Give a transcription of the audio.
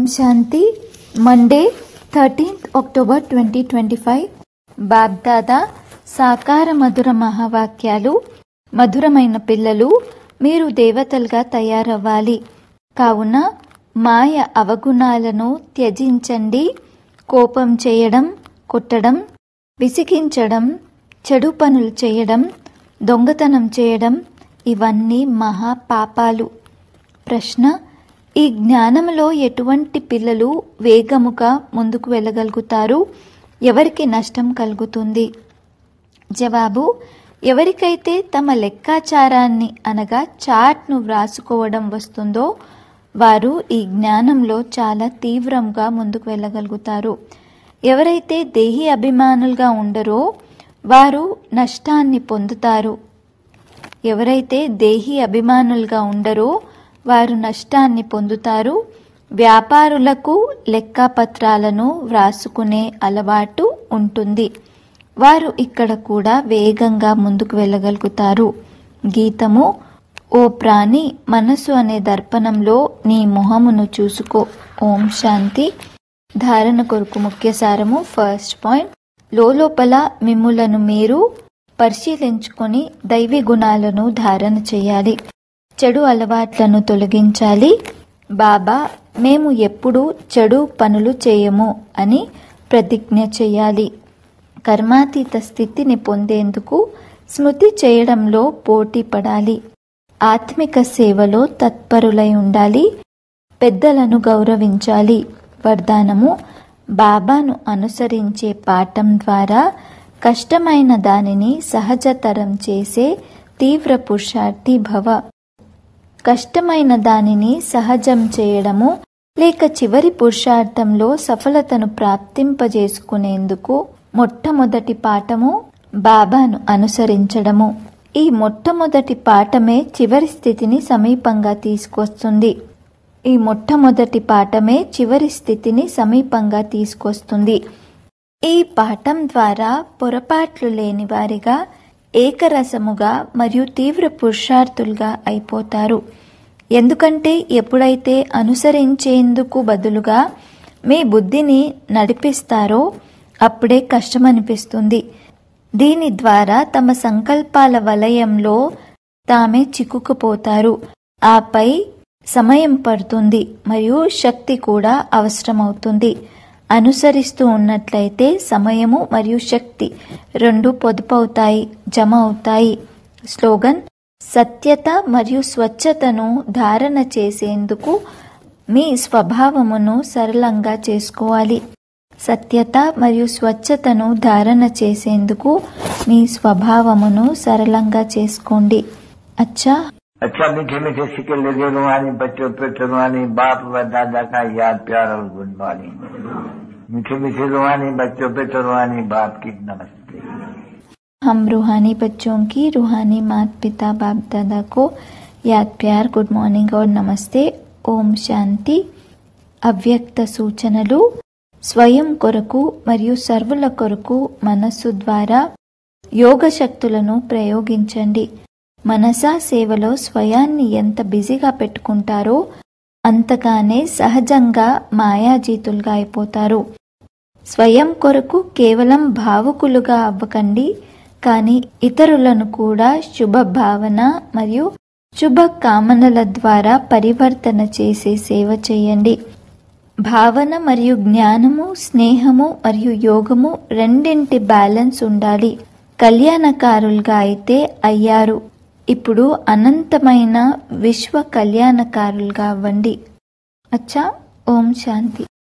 శాంతి. Monday 13th October 2025. BapDada సాకార మధుర మహావాక్యాలు. మధురమైన పిల్లలు, మీరు దేవతలుగా తయారవ్వాలి. కావున మాయ అవగుణాలను త్యజించండి. కోపం చేయడం, కొట్టడం, విసిగించడం, చెడు పనులు చేయడం, దొంగతనం చేయడం ఇవన్నీ మహా పాపాలు. ప్రశ్న: ఈ జ్ఞానంలో ఎటువంటి పిల్లలు వేగముగా ముందుకు వెళ్ళగలుగుతారు? ఎవరికి నష్టం కలుగుతుంది? జవాబు: ఎవరికైతే తమ లెక్కాచారాన్ని అనగా చార్ట్ను వ్రాసుకోవడం వస్తుందో వారు ఈ జ్ఞానంలో చాలా తీవ్రంగా ముందుకు వెళ్ళగలుగుతారు. ఎవరైతే దేహి అభిమానులుగా ఉండరో వారు నష్టాన్ని పొందుతారు. ఎవరైతే దేహి అభిమానులుగా ఉండరో వారు నష్టాన్ని పొందుతారు. వ్యాపారులకు లెక్కపత్రాలను వ్రాసుకునే అలవాటు ఉంటుంది. వారు ఇక్కడ కూడా వేగంగా ముందుకు వెళ్ళగలుగుతారు. గీతము: ఓ ప్రాణి, మనసు అనే దర్పణంలో నీ మొహమును చూసుకో. ఓం శాంతి. ధారణ కొరకు ముఖ్య సారము. ఫస్ట్ పాయింట్: లోపల మిమ్ములను మీరు పరిశీలించుకొని దైవీ గుణాలను ధారణ చేయాలి. చెడు అలవాట్లను తొలగించాలి. బాబా, మేము ఎప్పుడూ చెడు పనులు చేయము అని ప్రతిజ్ఞ చేయాలి. కర్మాతీత స్థితిని పొందేందుకు స్మృతి చేయడంలో పోటీ పడాలి. ఆత్మిక సేవలో తత్పరులై ఉండాలి. పెద్దలను గౌరవించాలి. వరదానము: బాబాను అనుసరించే పాఠం ద్వారా కష్టమైన దానిని సహజతరం చేసే తీవ్ర పురుషార్థి భవ. కష్టమైన దానిని సహజం చేయడము లేక చివరి పురుషార్థంలో సఫలతను ప్రాప్తింపజేసుకునేందుకు మొట్టమొదటి పాఠము బాబాను అనుసరించడము. ఈ మొట్టమొదటి పాఠమే చివరి స్థితిని సమీపంగా తీసుకొస్తుంది. ఈ పాఠం ద్వారా పొరపాట్లు లేని వారిగా, ఏకరసముగా మరియు తీవ్ర పురుషార్థులుగా అయిపోతారు. ఎందుకంటే ఎప్పుడైతే అనుసరించేందుకు బదులుగా మీ బుద్ధిని నడిపిస్తారో అప్పుడే కష్టమనిపిస్తుంది. దీని ద్వారా తమ సంకల్పాల వలయంలో తామే చిక్కుకుపోతారు. ఆపై సమయం పడుతుంది మరియు శక్తి కూడా అవసరమవుతుంది. అనుసరిస్తూ ఉన్నట్లయితే సమయము మరియు శక్తి రెండు పొదుపవుతాయి, జమ అవుతాయి. స్లోగన్: సత్యత మరియు స్వచ్ఛతను ధారణ చేసేందుకు మీ స్వభావమును సరళంగా చేసుకోవాలి. సత్యత మరియు స్వచ్ఛతను ధారణ చేసేందుకు మీ స్వభావమును సరళంగా చేసుకోండి. अच्छा मीठे मीठे सिक्के लगे रूहानी बच्चों पे रूहानी बाप व दादा का याद प्यार और गुड मॉर्निंग। मीठे मीठे रूहानी बच्चों पे रूहानी बाप की नमस्ते। हम रूहानी बच्चों की रूहानी माता पिता बाप दादा को याद प्यार, गुड मॉर्निंग और नमस्ते. ఓం శాంతి. అవ్యక్త సూచనలు. స్వయం కొరకు మరియు సర్వుల కొరకు మనస్సు ద్వారా యోగ శక్తులను ప్రయోగించండి. మనసా సేవలో స్వయాన్ని ఎంత బిజీగా పెట్టుకుంటారో అంతగానే సహజంగా మాయాజీతులుగా అయిపోతారు. స్వయం కొరకు కేవలం భావుకులుగా అవ్వకండి, కానీ ఇతరులను కూడా శుభ భావన మరియు శుభ కామనల ద్వారా పరివర్తన చేసే సేవ చేయండి. భావన మరియు జ్ఞానము, స్నేహము మరియు యోగము రెండింటి బ్యాలెన్స్ ఉండాలి. కళ్యాణకారులుగా అయితే అయ్యారు, ఇప్పుడు అనంతమైన విశ్వ కళ్యాణకారులుగా అవ్వండి. అచ్చా. ఓం శాంతి.